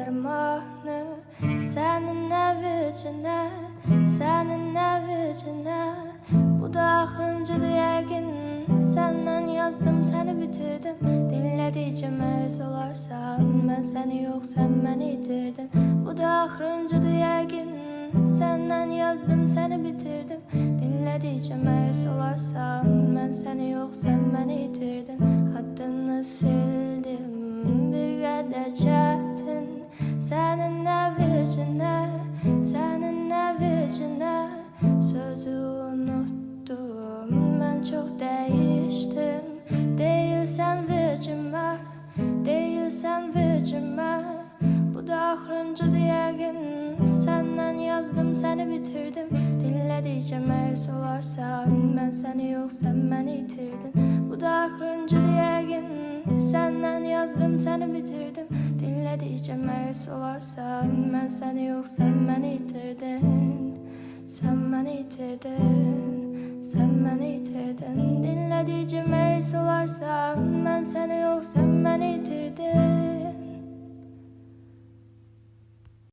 mahnı senin evicine, senin evicine. Bu da ahırıncı diyegin, senden yazdım seni bitirdim. Dinlediycem öz olarsan, ben seni yok sen beni itirdin. Bu da ahırıncı diyegin, senden yazdım seni bitirdim. Dinlediycem öz olarsan, ben seni yok sen beni itirdin. Adını sildim bir kadar çektin, senin evicine, senin evicine. Sözü unuttum, ben çok değiştim. Değilsen vicime, değilsen vicime. Bu da ahırıncı diyegin, senden yazdım seni bitirdim. Dinlediycem eğer solarsan, ben seni yok sen beni itirdin. Bu da ahırıncı diyegin, senden yazdım seni bitirdim. Dinlediycem eğer solarsan, ben seni yok sen beni itirdin. Sen beni itirdin, sen beni itirdin. Dinlediycem eğer solarsan, ben seni yok sen beni itirdin.